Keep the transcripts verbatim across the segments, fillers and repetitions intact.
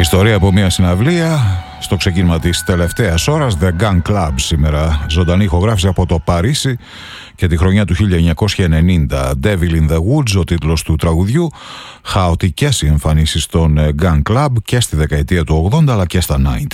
Ιστορία από μια συναυλία στο ξεκίνημα της τελευταίας ώρας. The Gun Club σήμερα, ζωντανή ηχογράφηση από το Παρίσι και τη χρονιά του χίλια εννιακόσια ενενήντα. Devil in the Woods, ο τίτλος του τραγουδιού. Χαοτικές οι εμφανίσεις των Gun Club και στη δεκαετία του ογδόντα αλλά και στα ενενήντα.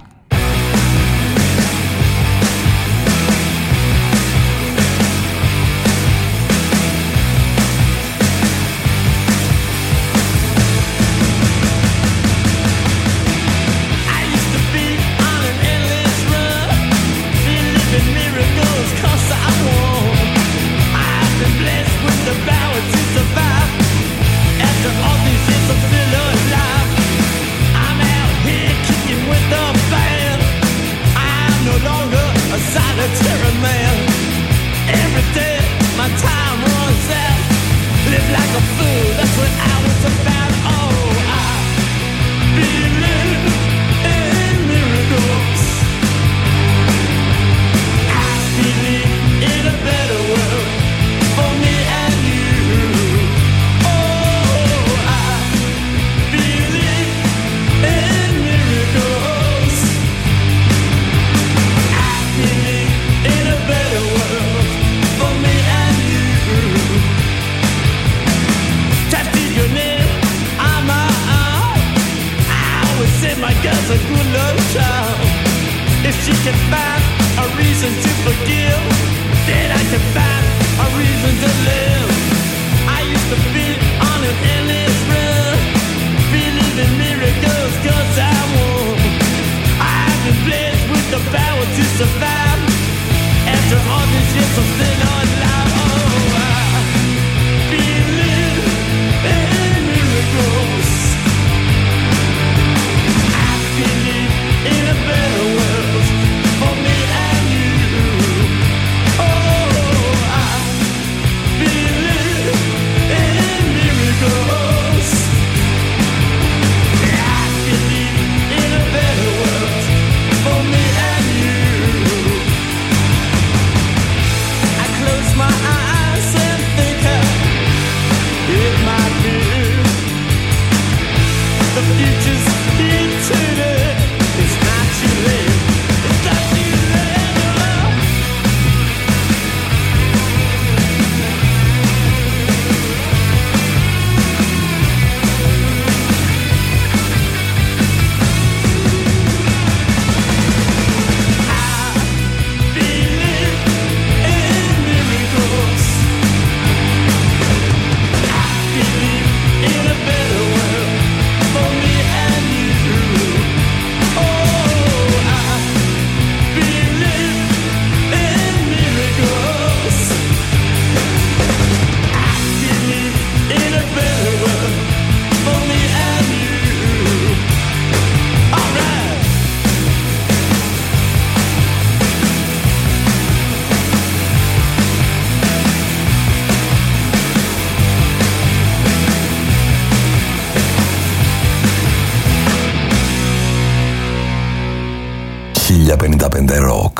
πενήντα πέντε Rock.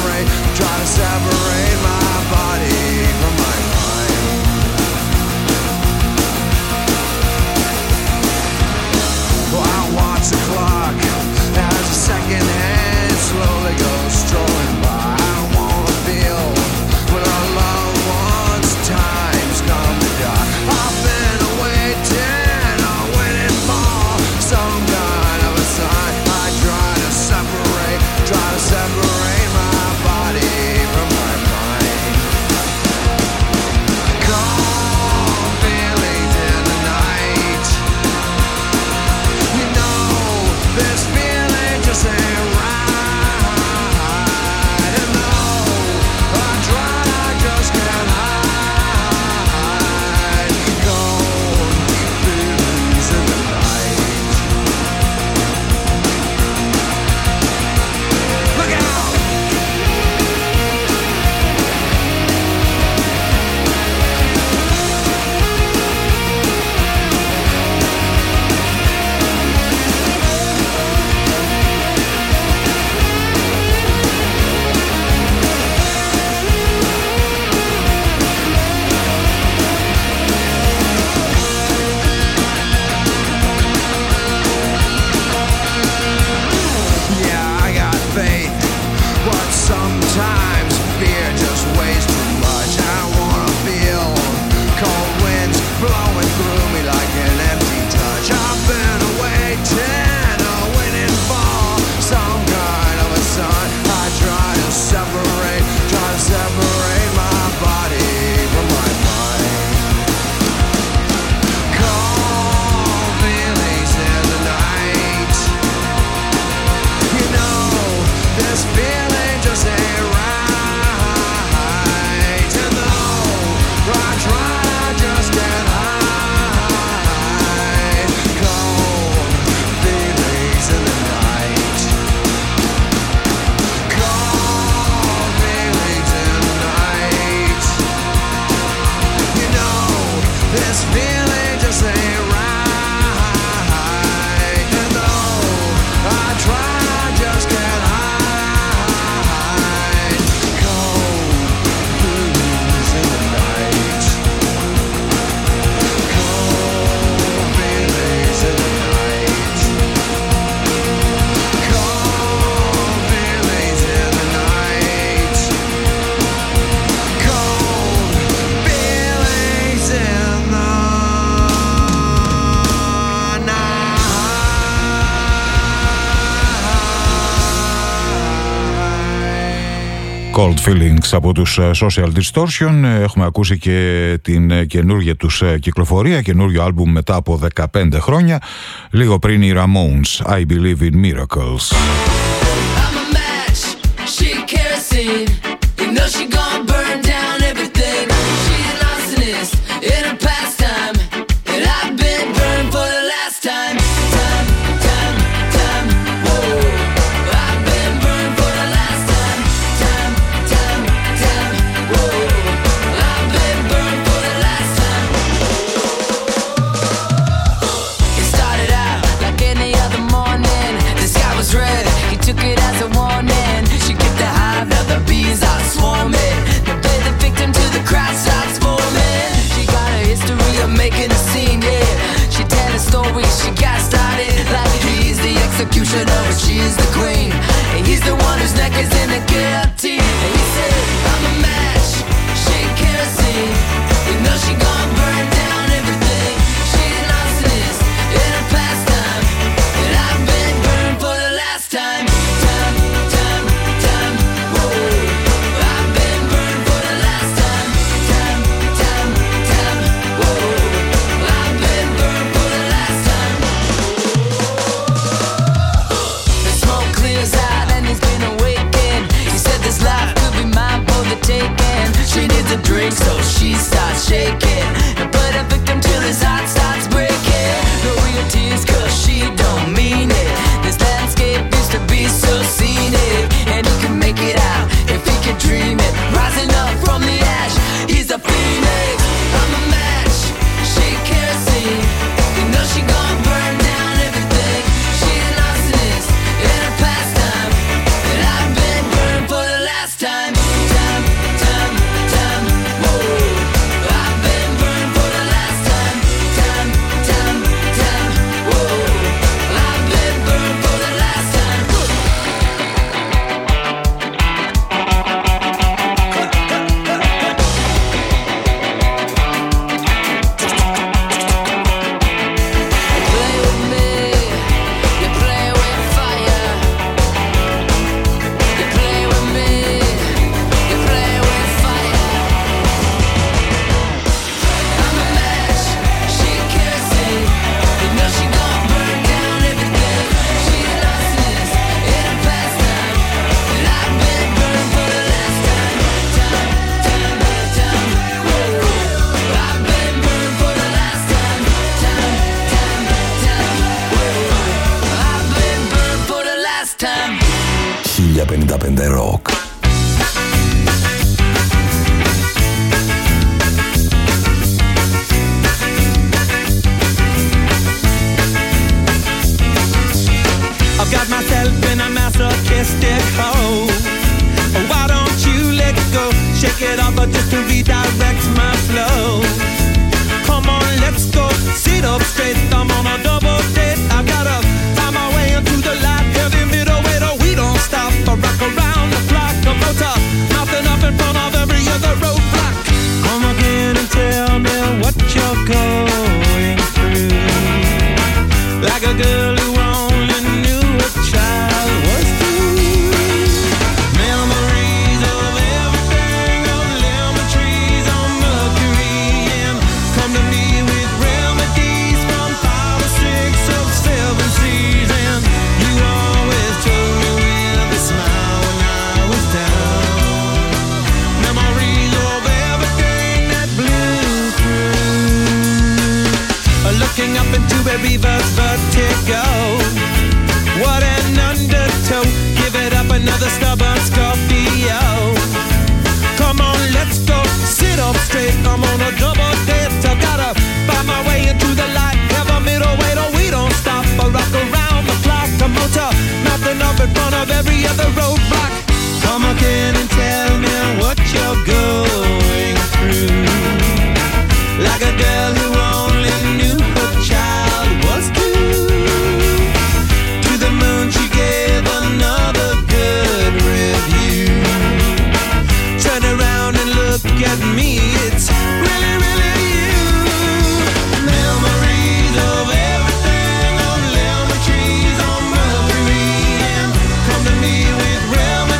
Separate my body from my mind. Cold Feelings από τους Social Distortion. Έχουμε ακούσει και την καινούργια τους κυκλοφορία, καινούργιο άλμπουμ μετά από δεκαπέντε χρόνια, λίγο πριν οι Ramones, I Believe in Miracles. I'm a match, she kerosene. You know she gon' burn down everything. She's an arsonist in her pastime, and I've been burned for the last time. Time, time, time, whoa. I've been burned for the last time. Time, time, time, whoa. I've been burned for the last time. It started out like any other morning. The sky was red, he took it as a warning. She kept the hive, now the bees are swarming. Now play the victim till the crowd starts forming. She got a history of making a scene, yeah. She tell a story, she got started like he's the executioner, but she's the queen. And he's the one whose neck is in the guillotine. And he said, I'm a match, she ain't kerosene. You know she gon' burn down everything. She's an arsonist in her pastime, and I've been burned for the last time. Time, time, time, whoa. I've been burned for the last time. Time, time, time, whoa. I've been burned for the last time. The smoke clears out and he's been awakened. He said this life could be mine for the taking. She needs a drink, so she starts shaking. And put a victim till his heart starts breaking. No real tears, cause she don't mean it. This landscape used to be so scenic, and he can make it out if he can dream it. Rising up from the ash, he's a phoenix. I'm a match, she kerosene. You know she gon' burn down everything. She's an arsonist in her pastime, and I've been burned for the last time. Time, time, time, whoa. I've been burned for the last time. Time, time, time, whoa. I've been burned for the last time. Play with me, you play with fire. You play with me, you play with fire. I'm a match, she kerosene. You know she gon' burn down everything. She's an arsonist in her pastime, and I've been burned for the last time. Time, time, time, whoa. I've been burned for the last time. Time, time, time, whoa. I've been burned for the last time. χίλια πενήντα πέντε Rock. I've got myself in a masochistic hole. Why don't you let go? Shake it off just to redirect my flow. Come on, let's go. Sit up straight. I'm on a double date. I gotta find my way into the light. Heavy middle way, though we don't stop. I rock around the clock. A motor, nothing up in front of every other roadblock. Come again and tell me what you're going through. Like a girl who only knew a child was through. Memories of everything, of lemon trees on Mercury, and come to me with remedies from five or six of seven seas. And you always told me with a smile when I was down. Memories of everything that blew through. Looking up into a reverse vertigo. What an undertow. Give it up another stubborn Scorpio. Come on, let's go. Sit up straight. I'm on a double date. I gotta find my way into the light. Have a middle way, though we don't stop. I rock around the clock. A motor, nothing up in front of every other roadblock. Come again and tell me what you're going through. Like a girl who only knew her child was due. To the moon she gave another good review. Turn around and look at me, it's really, really you. Memories of everything, of lemon trees on Mercury, and come to me with remedies.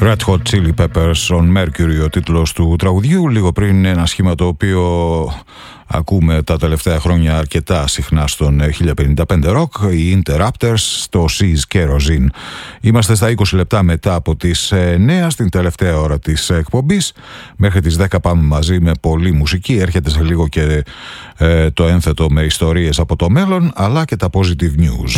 Red Hot Chili Peppers on Mercury ο τίτλος του τραγουδιού, λίγο πριν ένα σχήμα το οποίο ακούμε τα τελευταία χρόνια αρκετά συχνά στον χίλια πενήντα πέντε Rock, οι Interrupters στο Seas Kerosene. Είμαστε στα είκοσι λεπτά μετά από τις νέα, στην τελευταία ώρα της εκπομπής. Μέχρι τις δέκα πάμε μαζί με πολλή μουσική. Έρχεται σε λίγο και ε, το ένθετο με ιστορίες από το μέλλον, αλλά και τα positive news.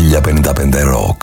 χίλια πενήντα πέντε Rock.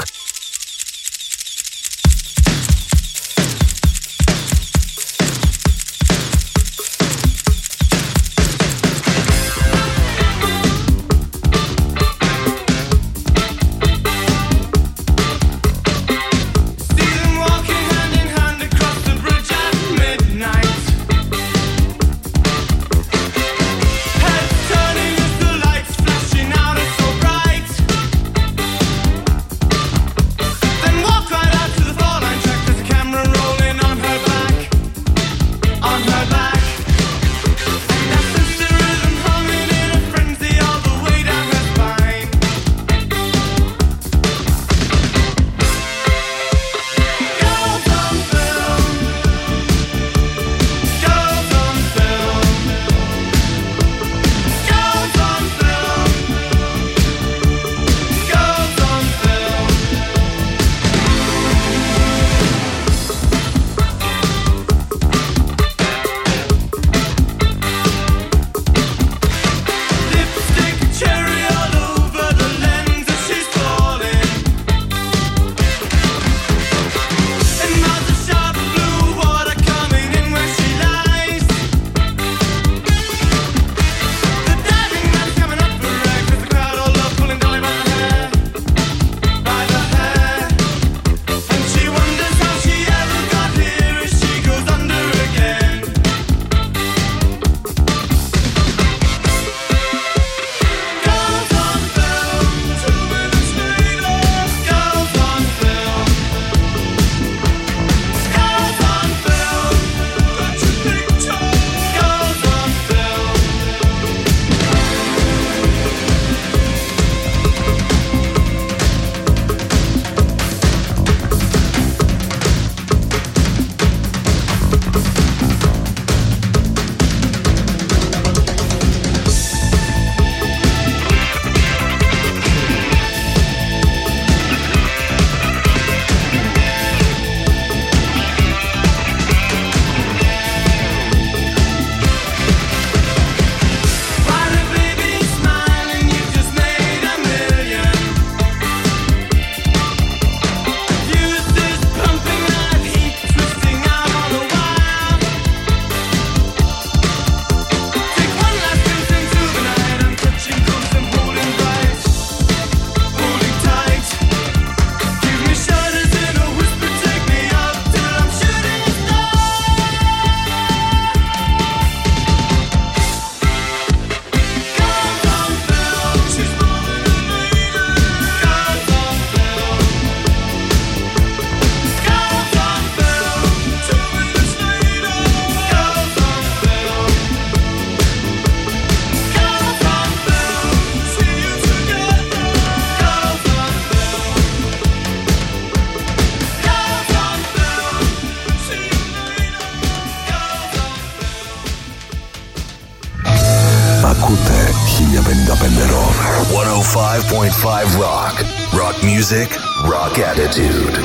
χίλια πενήντα πέντε Rock. εκατόν πέντε κόμμα πέντε Rock. Rock music, rock attitude.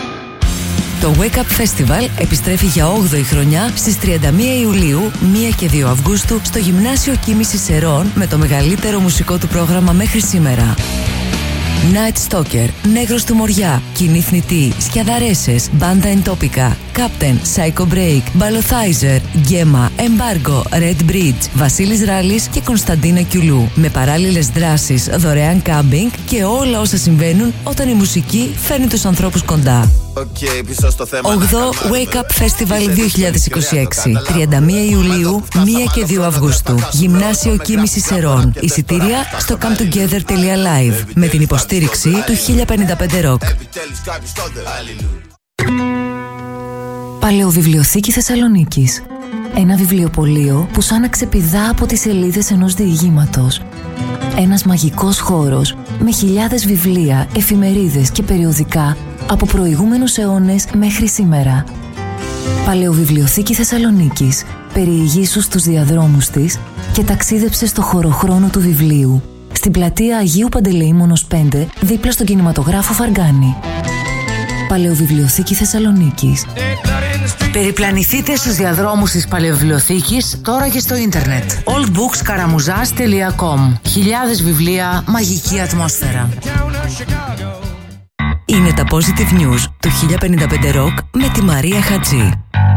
Το Wake Up Festival επιστρέφει για όγδοη χρονιά στις τριάντα μία Ιουλίου, πρώτη και δύο Αυγούστου στο Γυμνάσιο Κίμησης Σερών με το μεγαλύτερο μουσικό του πρόγραμμα μέχρι σήμερα. Night Stalker, Νέγρος του Μοριά, Κοινή Θνητή, Σκιαδαρέσες, Μπάντα Εντόπικα, Captain, Psycho Break, Balothizer, Γκέμα, Embargo, Red Bridge, Βασίλης Ράλης και Κωνσταντίνα Κιουλού. Με παράλληλες δράσεις, δωρεάν κάμπινγκ και όλα όσα συμβαίνουν όταν η μουσική φέρνει τους ανθρώπους κοντά. Okay, πίσω στο θέμα. όγδοο Wake Up Festival δύο χιλιάδες είκοσι έξι, τριάντα μία Ιουλίου, πρώτη και δύο Αυγούστου. Γυμνάσιο Κίμησης Σερών. Εισιτήρια στο come together τελεία live με την υποστήριξη του χίλια πενήντα πέντε Rock. Παλαιοβιβλιοθήκη Θεσσαλονίκης. Ένα βιβλιοπωλείο που σαν να ξεπηδά από τις σελίδες ενός διηγήματος. Ένας μαγικός χώρος με χιλιάδες βιβλία, εφημερίδες και περιοδικά από προηγούμενους αιώνες μέχρι σήμερα. Παλαιοβιβλιοθήκη Θεσσαλονίκης. Περιηγήσου στους διαδρόμους της και ταξίδεψε στο χωροχρόνο του βιβλίου. Στην πλατεία Αγίου Παντελεήμονος πέντε, δίπλα στον κινηματογράφο Φαργκάνη. Παλαιοβιβλιοθήκη Θεσσαλονίκης. Περιπλανηθείτε στους διαδρόμους της παλαιοβιβλιοθήκης τώρα και στο ίντερνετ. oldbookskaramuzas τελεία com. Χιλιάδες βιβλία, μαγική ατμόσφαιρα. Είναι τα Positive News του χίλια πενήντα πέντε Rock με τη Μαρία Χατζή.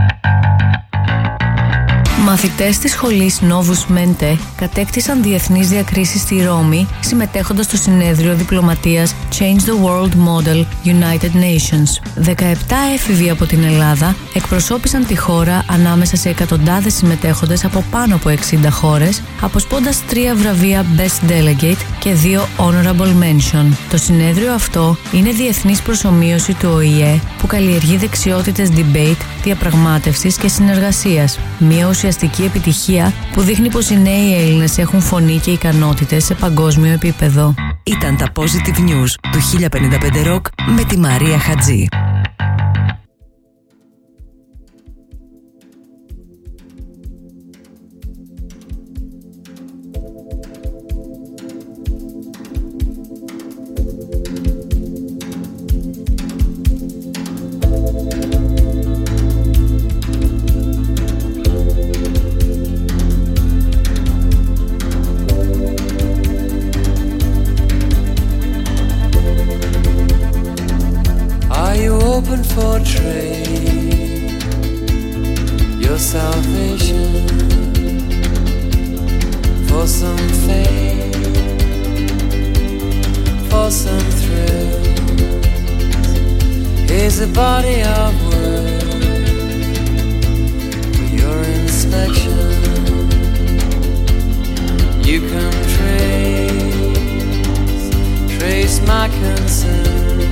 Μαθητές της σχολής Novus Mente κατέκτησαν διεθνείς διακρίσεις στη Ρώμη συμμετέχοντας στο συνέδριο διπλωματίας Change the World Model United Nations. δεκαεπτά έφηβοι από την Ελλάδα εκπροσώπησαν τη χώρα ανάμεσα σε εκατοντάδες συμμετέχοντες από πάνω από εξήντα χώρες, αποσπώντας τρία βραβεία Best Delegate και δύο Honorable Mention. Το συνέδριο αυτό είναι διεθνής προσομοίωση του Ο Η Ε που καλλιεργεί δεξιότητες debate, διαπραγμάτευσης και συνεργασίας. Μια ουσιαστική επιτυχία που δείχνει πως οι νέοι Έλληνες έχουν φωνή και ικανότητες σε παγκόσμιο επίπεδο. Ήταν τα Positive News του χίλια πενήντα πέντε Rock με τη Μαρία Χατζή. Open for trade, your salvation for some fame, for some thrill. Here's a body of work for your inspection. You can trace, trace my concern.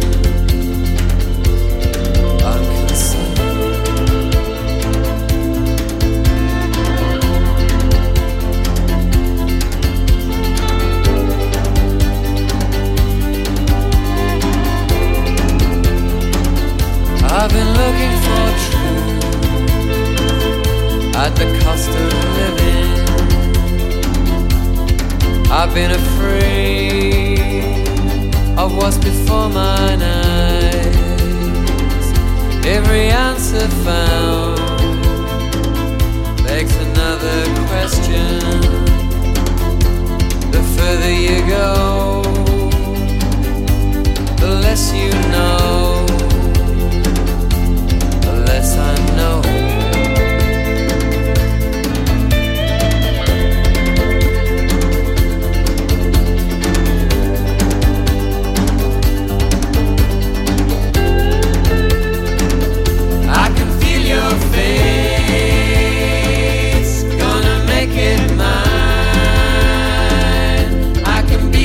I've been looking for truth at the cost of living. I've been afraid of what's before mine eyes. Every answer found begs another question. The further you go, the less you know. I know I can feel your face, gonna make it mine. I can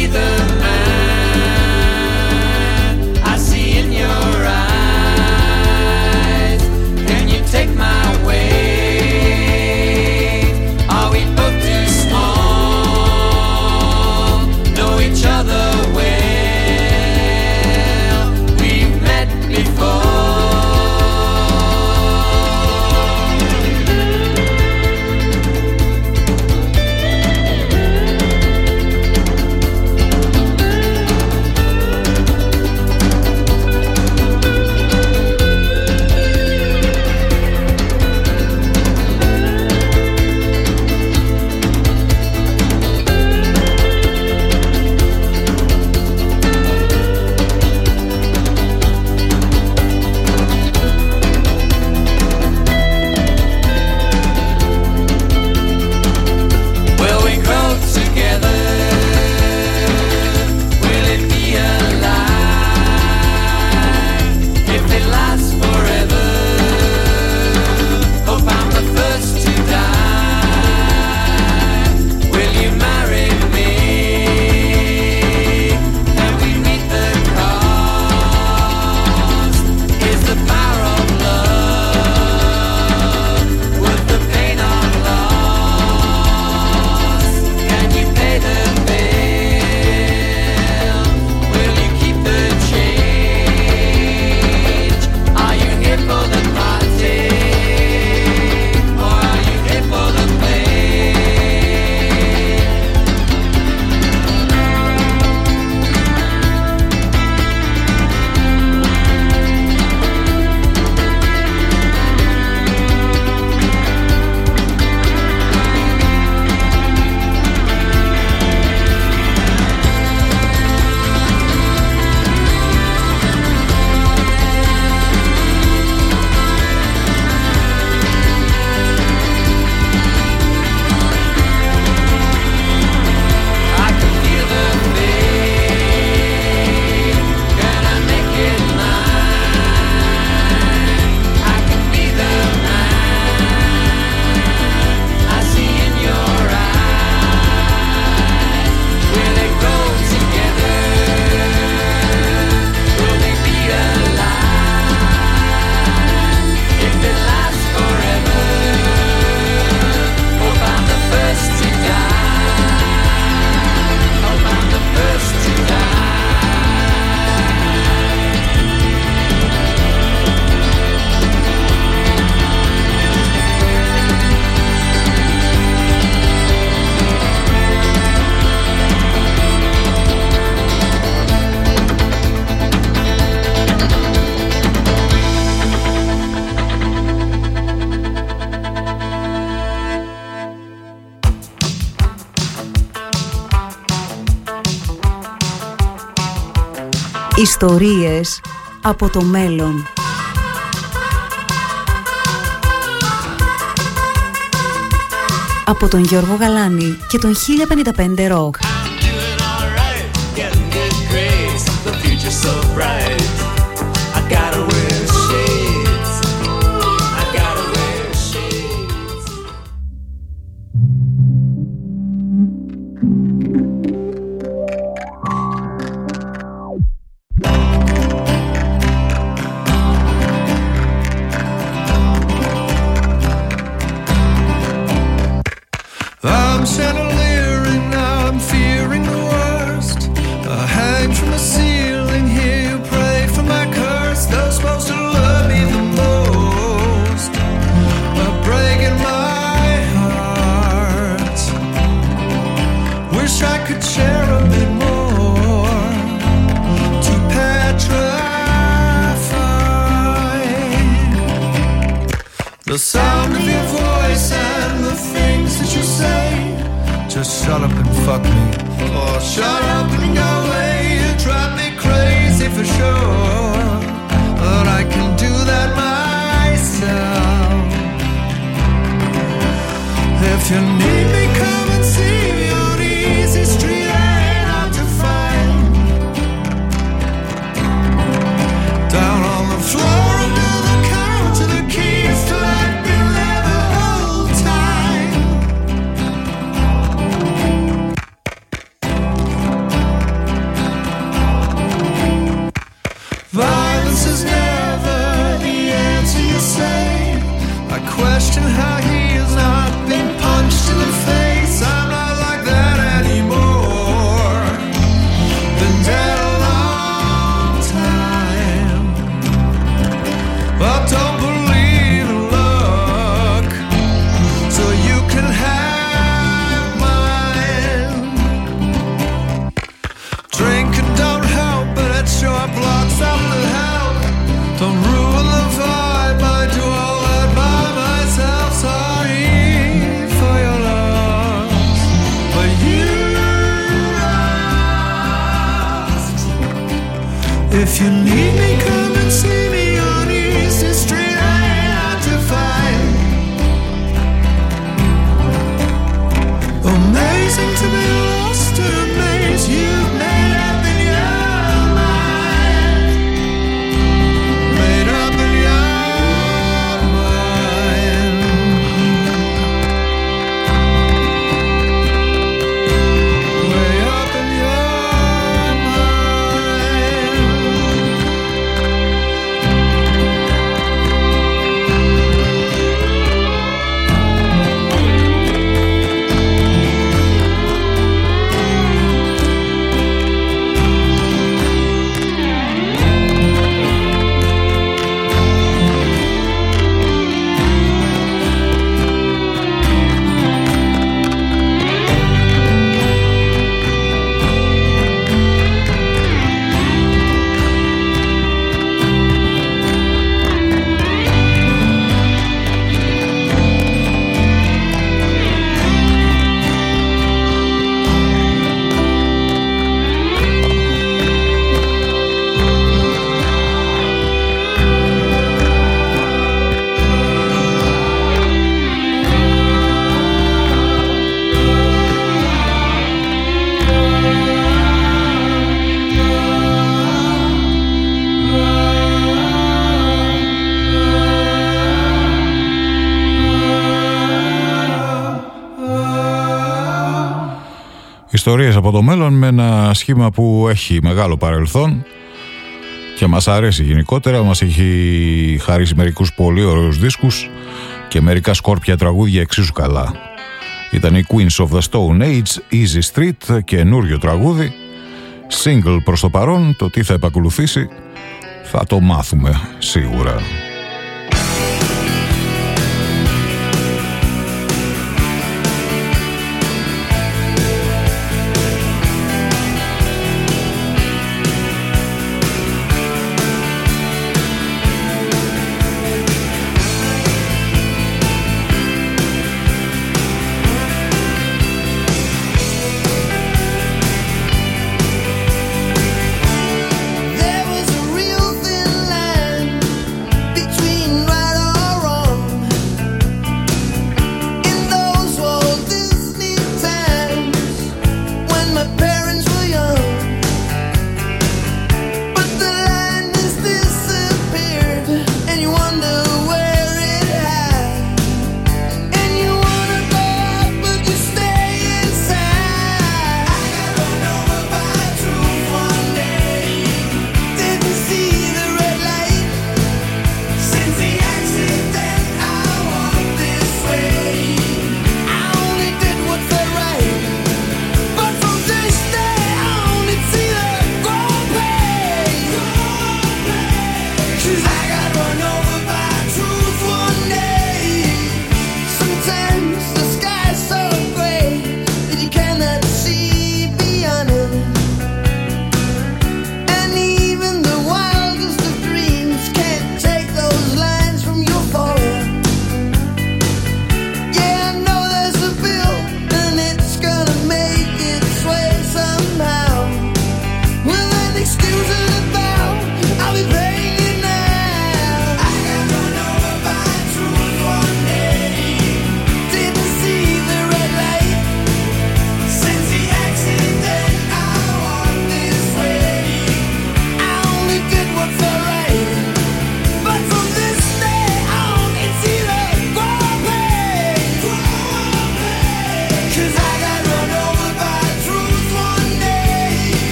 Ιστορίες από το μέλλον. Από τον Γιώργο Γαλάνη και τον χίλια πενήντα πέντε Rock. I'm chandelier and I'm fearing the worst. I hang from the ceiling here, pray for my curse. Those supposed to love me the most are breaking my heart. Wish I could share a bit more to petrify the sound of your voice and the things that you say. Just shut up and fuck me. Or shut up and go away. You drive me crazy for sure. But I can do that myself. If you need me, come and see me on Easy Street. Ain't hard to find. Down on the floor under the counter, the keys to let me live the whole time. Violence is never the answer, you say. I question how he has not been punched in the face. I'm not like that anymore. Been dead a long time. But don't believe in luck, so you can have mine. Drinking don't help, but it sure blocks out the help. Don't ruin the vibe, I do all that by myself. Sorry for your loss, but you lost. If you need me, come and see me on Easy Street. I ain't hard to find. Amazing to be lost in a maze you've made up in your mind. Made up in your mind. Way up in your mind. Ιστορίες από το μέλλον με ένα σχήμα που έχει μεγάλο παρελθόν και μας αρέσει γενικότερα. Μας έχει χαρίσει μερικούς πολύ ωραίους δίσκους και μερικά σκόρπια τραγούδια εξίσου καλά. Ήταν οι Queens of the Stone Age, Easy Street, καινούριο τραγούδι, single προς το παρόν. Το τι θα επακολουθήσει θα το μάθουμε σίγουρα. There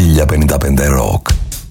χίλια πενήντα πέντε Rock.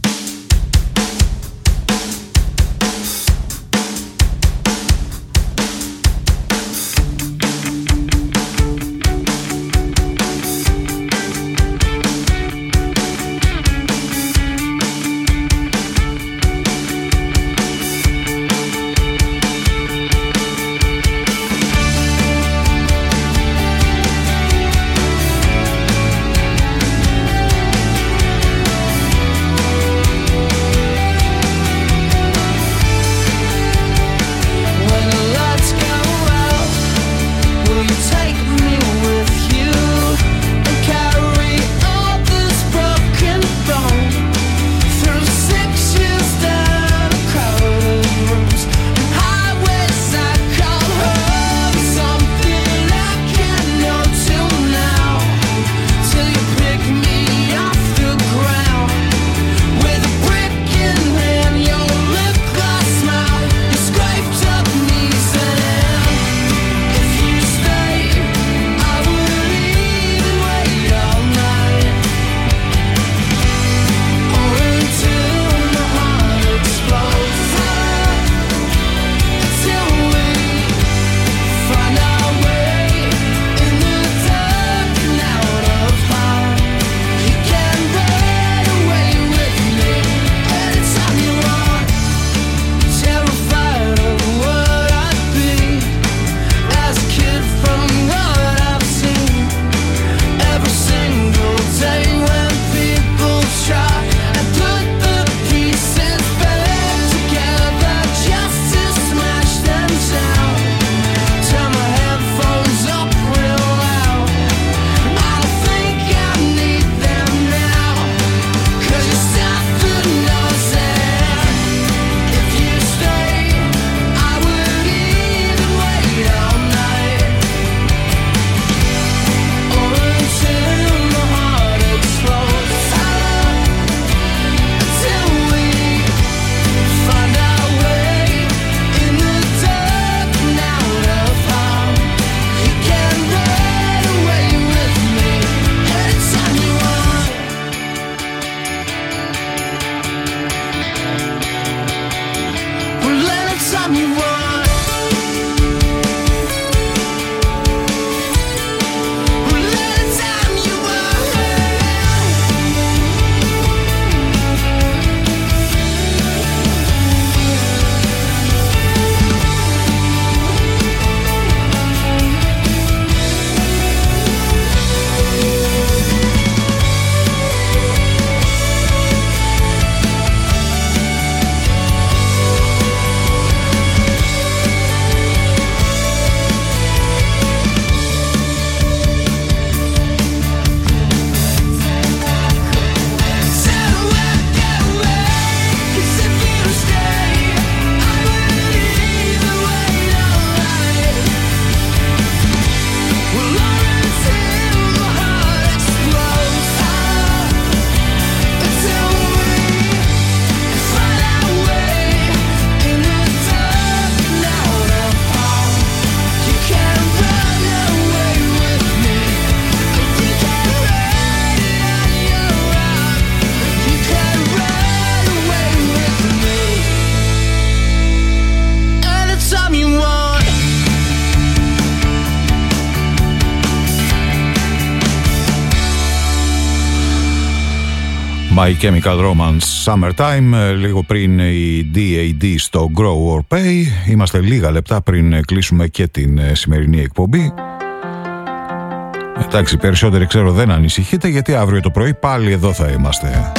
My Chemical Romance Summertime, λίγο πριν η ντι έι ντι στο Grow or Pay. Είμαστε λίγα λεπτά πριν κλείσουμε και την σημερινή εκπομπή. Εντάξει, περισσότεροι ξέρω δεν ανησυχείτε, γιατί αύριο το πρωί πάλι εδώ θα είμαστε.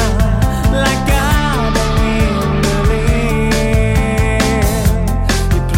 Like God, I mean, believe.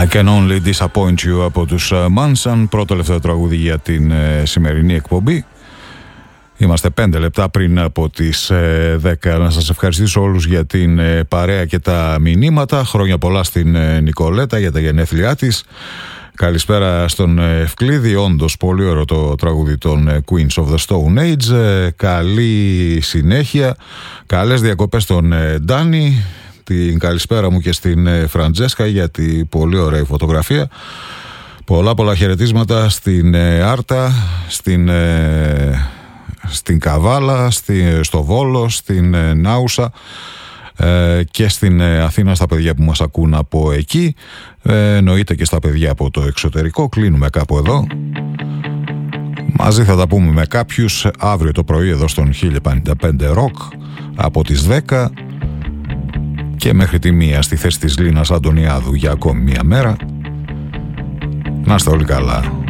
I Can Only Disappoint You από τους Manson, πρώτο τελευταίο τραγούδι για την ε, σημερινή εκπομπή. Είμαστε πέντε λεπτά πριν από τις ε, δέκα. Να σας ευχαριστήσω όλους για την ε, παρέα και τα μηνύματα. Χρόνια πολλά στην ε, Νικολέτα για τα γενέθλιά της. Καλησπέρα στον Ευκλήδη, όντως πολύ ωραίο το τραγούδι των Queens of the Stone Age. ε, Καλή συνέχεια, καλές διακοπές στον ε, Ντάνι. Την καλησπέρα μου και στην ε, Φραντζέσκα για την πολύ ωραία φωτογραφία. Πολλά πολλά χαιρετίσματα στην ε, Άρτα, στην... Ε, στην Καβάλα, στη, στο Βόλο, στην ε, Νάουσα ε, και στην ε, Αθήνα, στα παιδιά που μας ακούν από εκεί, ε, εννοείται και στα παιδιά από το εξωτερικό. Κλείνουμε κάπου εδώ. Μαζί θα τα πούμε με κάποιους αύριο το πρωί εδώ στον χίλια πενήντα πέντε Rock από τις δέκα και μέχρι τη μία στη θέση της Λίνας Αντωνιάδου για ακόμη μία μέρα. Να είστε όλοι καλά.